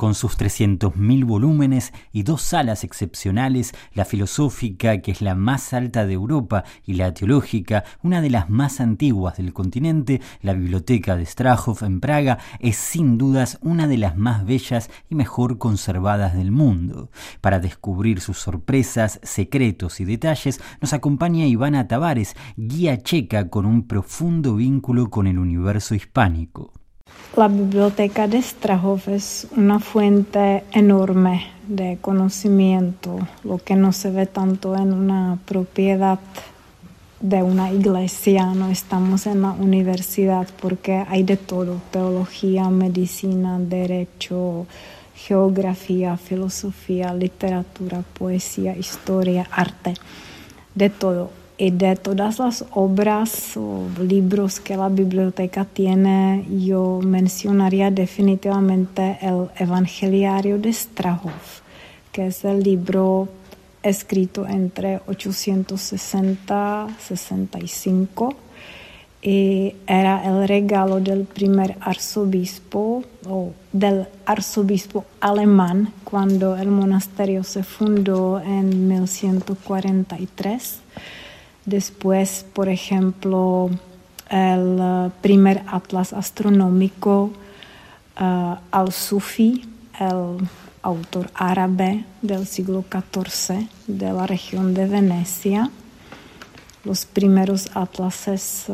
Con sus 300.000 volúmenes y 2 salas excepcionales, la filosófica, que es la más alta de Europa, y la teológica, una de las más antiguas del continente, la biblioteca de Strahov en Praga, es sin dudas una de las más bellas y mejor conservadas del mundo. Para descubrir sus sorpresas, secretos y detalles, nos acompaña Ivana Tavares, guía checa con un profundo vínculo con el universo hispánico. La biblioteca de Strahov es una fuente enorme de conocimiento, lo que no se ve tanto en una propiedad de una iglesia. No estamos en la universidad porque hay de todo: teología, medicina, derecho, geografía, filosofía, literatura, poesía, historia, arte, de todo. Y de todas las obras o libros que la biblioteca tiene, yo mencionaría definitivamente el Evangeliario de Strahov, que es el libro escrito entre 860 y 65, y era el regalo del primer arzobispo o del arzobispo alemán cuando el monasterio se fundó en 1143. Después, por ejemplo, el primer atlas astronómico, Al-Sufi, el autor árabe del siglo XIV de la región de Venecia, los primeros atlases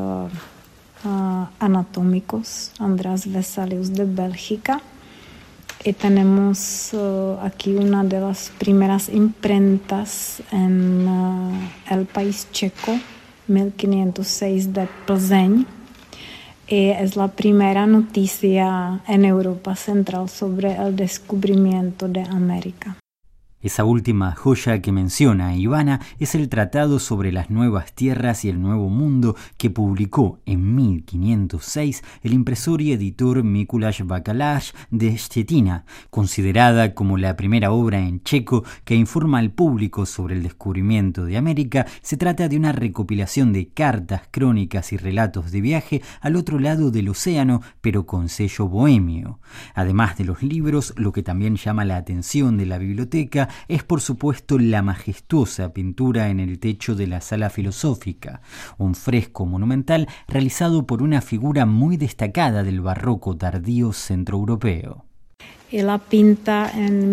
anatómicos, András Vesalius de Bélgica. Y tenemos aquí una de las primeras imprentas en el país checo, 1506, de Plzeň. Y es la primera noticia en Europa Central sobre el descubrimiento de América. Esa última joya que menciona Ivana es el Tratado sobre las Nuevas Tierras y el Nuevo Mundo que publicó en 1506 el impresor y editor Mikuláš Bakaláš de Štětina, considerada como la primera obra en checo que informa al público sobre el descubrimiento de América. Se trata de una recopilación de cartas, crónicas y relatos de viaje al otro lado del océano, pero con sello bohemio. Además de los libros, lo que también llama la atención de la biblioteca es por supuesto la majestuosa pintura en el techo de la sala filosófica, un fresco monumental realizado por una figura muy destacada del barroco tardío centroeuropeo. Y la pinta en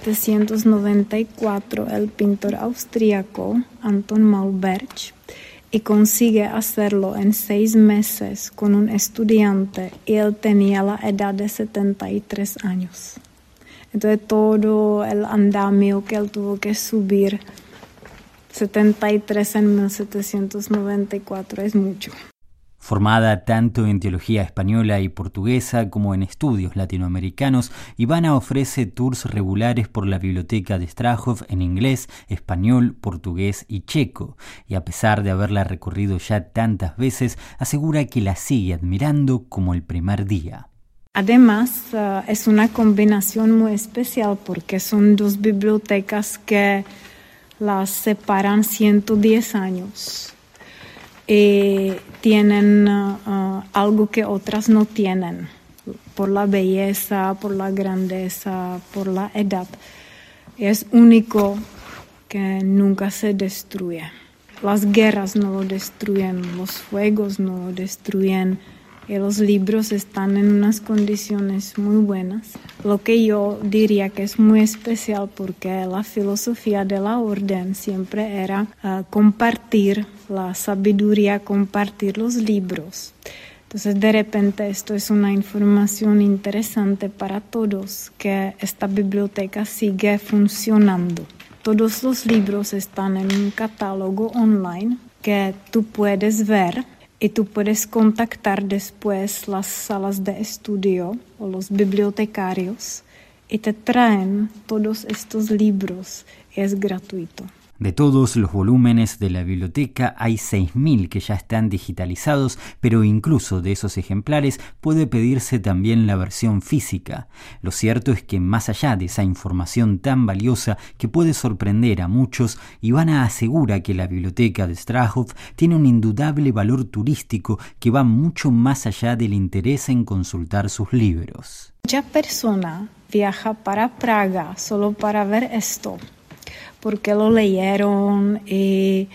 1794 el pintor austríaco Anton Mauberg, y consigue hacerlo en 6 meses con un estudiante, y él tenía la edad de 73 años. Entonces todo el andamio que él tuvo que subir, 73 en 1794, es mucho. Formada tanto en teología española y portuguesa como en estudios latinoamericanos, Ivana ofrece tours regulares por la biblioteca de Strahov en inglés, español, portugués y checo. Y a pesar de haberla recorrido ya tantas veces, asegura que la sigue admirando como el primer día. Además, es una combinación muy especial porque son 2 bibliotecas que las separan 110 años y tienen algo que otras no tienen, por la belleza, por la grandeza, por la edad. Es único que nunca se destruye. Las guerras no lo destruyen, los fuegos no lo destruyen. Y los libros están en unas condiciones muy buenas. Lo que yo diría que es muy especial porque la filosofía de la orden siempre era compartir la sabiduría, compartir los libros. Entonces de repente esto es una información interesante para todos, que esta biblioteca sigue funcionando. Todos los libros están en un catálogo online que tú puedes ver. Y tú puedes contactar después las salas de estudio o los bibliotecarios y te traen todos estos libros. Es gratuito. De todos los volúmenes de la biblioteca hay 6.000 que ya están digitalizados, pero incluso de esos ejemplares puede pedirse también la versión física. Lo cierto es que más allá de esa información tan valiosa que puede sorprender a muchos, Ivana asegura que la biblioteca de Strahov tiene un indudable valor turístico que va mucho más allá del interés en consultar sus libros. Muchas personas viaja para Praga solo para ver esto, porque lo leyeron y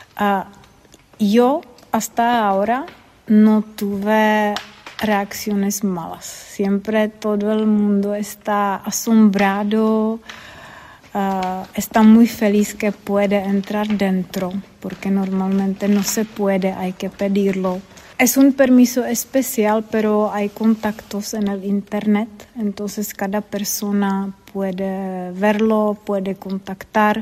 yo hasta ahora no tuve reacciones malas. Siempre todo el mundo está asombrado, está muy feliz que puede entrar dentro, porque normalmente no se puede, hay que pedirlo. Es un permiso especial, pero hay contactos en el internet, entonces cada persona puede verlo, puede contactar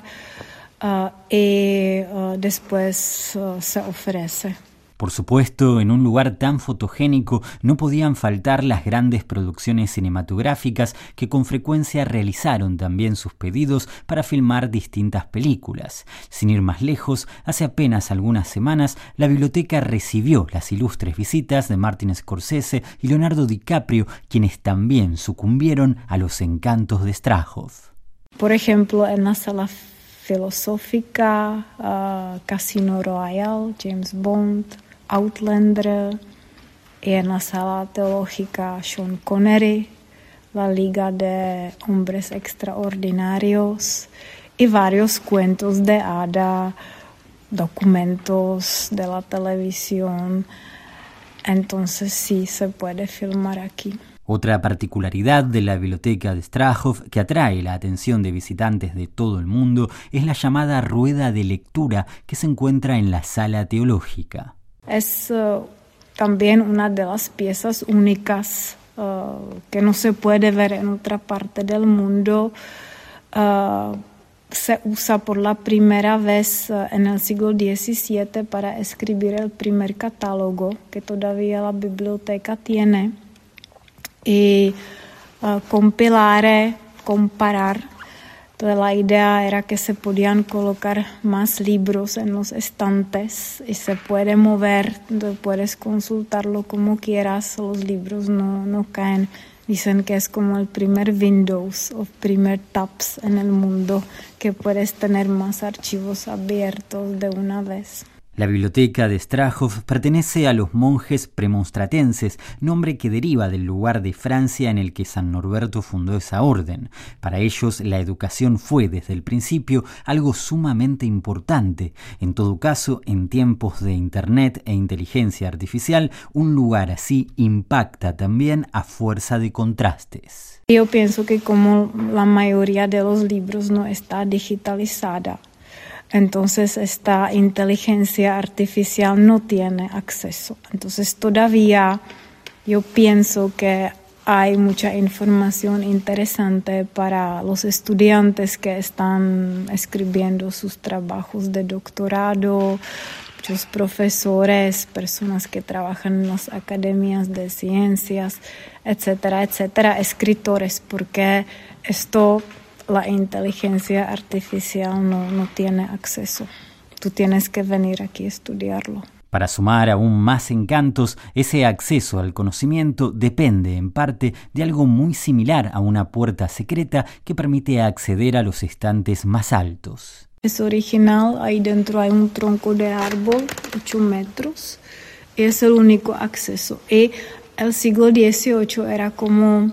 y después se ofrece. Por supuesto, en un lugar tan fotogénico no podían faltar las grandes producciones cinematográficas que con frecuencia realizaron también sus pedidos para filmar distintas películas. Sin ir más lejos, hace apenas algunas semanas, la biblioteca recibió las ilustres visitas de Martin Scorsese y Leonardo DiCaprio, quienes también sucumbieron a los encantos de Strahovn. Por ejemplo, en la sala filosófica, Casino Royale, James Bond, Outlander, y en la sala teológica Sean Connery, la Liga de Hombres Extraordinarios y varios cuentos de hada, documentos de la televisión. Entonces sí se puede filmar aquí. Otra particularidad de la biblioteca de Strahovn que atrae la atención de visitantes de todo el mundo es la llamada rueda de lectura que se encuentra en la sala teológica. Es también una de las piezas únicas que no se puede ver en otra parte del mundo. Se usa por la primera vez en el siglo XVII para escribir el primer catálogo que todavía la biblioteca tiene. Y comparar. Toda la idea era que se podían colocar más libros en los estantes y se puede mover, puedes consultarlo como quieras, los libros no caen. Dicen que es como el primer Windows o primer Tabs en el mundo, que puedes tener más archivos abiertos de una vez. La biblioteca de Strahovn pertenece a los monjes premonstratenses, nombre que deriva del lugar de Francia en el que San Norberto fundó esa orden. Para ellos, la educación fue desde el principio algo sumamente importante. En todo caso, en tiempos de Internet e inteligencia artificial, un lugar así impacta también a fuerza de contrastes. Yo pienso que como la mayoría de los libros no está digitalizada, entonces esta inteligencia artificial no tiene acceso. Entonces todavía yo pienso que hay mucha información interesante para los estudiantes que están escribiendo sus trabajos de doctorado, muchos profesores, personas que trabajan en las academias de ciencias, etcétera, etcétera, escritores, porque esto la inteligencia artificial no tiene acceso. Tú tienes que venir aquí a estudiarlo. Para sumar aún más encantos, ese acceso al conocimiento depende en parte de algo muy similar a una puerta secreta que permite acceder a los estantes más altos. Es original, ahí dentro hay un tronco de árbol, 8 metros, y es el único acceso. Y el siglo XVIII era como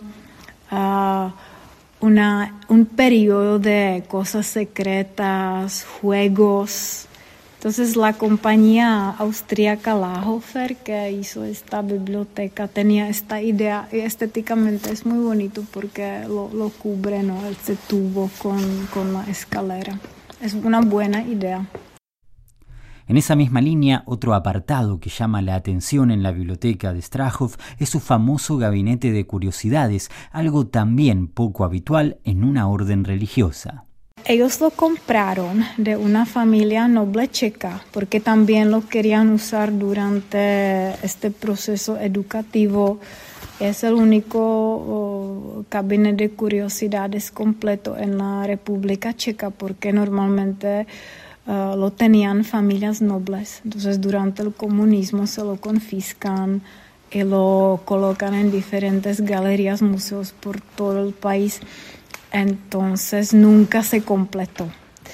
un periodo de cosas secretas, juegos. Entonces la compañía austríaca Lahofer, que hizo esta biblioteca, tenía esta idea y estéticamente es muy bonito porque lo cubre, ¿no? Ese tubo con la escalera. Es una buena idea. En esa misma línea, otro apartado que llama la atención en la biblioteca de Strahovn es su famoso gabinete de curiosidades, algo también poco habitual en una orden religiosa. Ellos lo compraron de una familia noble checa porque también lo querían usar durante este proceso educativo. Es el único gabinete de curiosidades completo en la República Checa porque normalmente lo tenían familias nobles. Entonces durante el comunismo se lo confiscan y lo colocan en diferentes galerías, museos por todo el país. Entonces nunca se completó.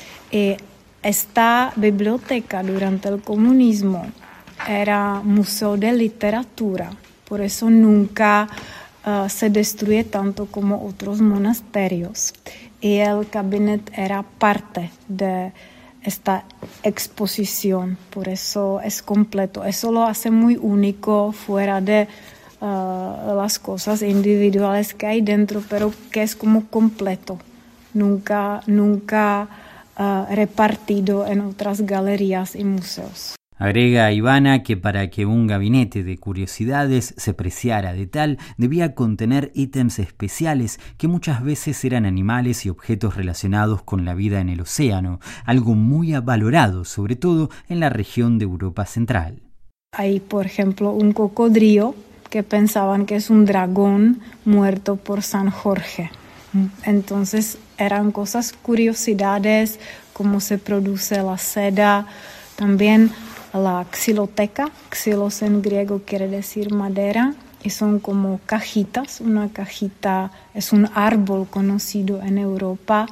Esta biblioteca durante el comunismo era museo de literatura, por eso nunca se destruye tanto como otros monasterios. Y el cabinet era parte de esta exposición, por eso es completo. Eso lo hace muy único fuera de las cosas individuales que hay dentro, pero que es como completo, nunca repartido en otras galerías y museos. Agrega Ivana que para que un gabinete de curiosidades se preciara de tal, debía contener ítems especiales que muchas veces eran animales y objetos relacionados con la vida en el océano, algo muy valorado, sobre todo en la región de Europa Central. Hay, por ejemplo, un cocodrilo que pensaban que es un dragón muerto por San Jorge. Entonces eran cosas, curiosidades, cómo se produce la seda, también la xiloteca, xilos en griego quiere decir madera, y son como cajitas. Una cajita es un árbol conocido en Europa,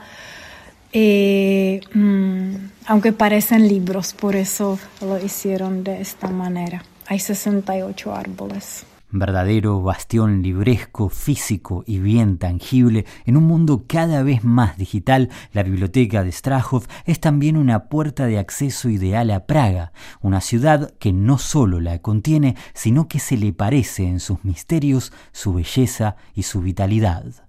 aunque parecen libros, por eso lo hicieron de esta manera. Hay 68 árboles. Verdadero bastión libresco, físico y bien tangible, en un mundo cada vez más digital, la biblioteca de Strahov es también una puerta de acceso ideal a Praga, una ciudad que no solo la contiene, sino que se le parece en sus misterios, su belleza y su vitalidad.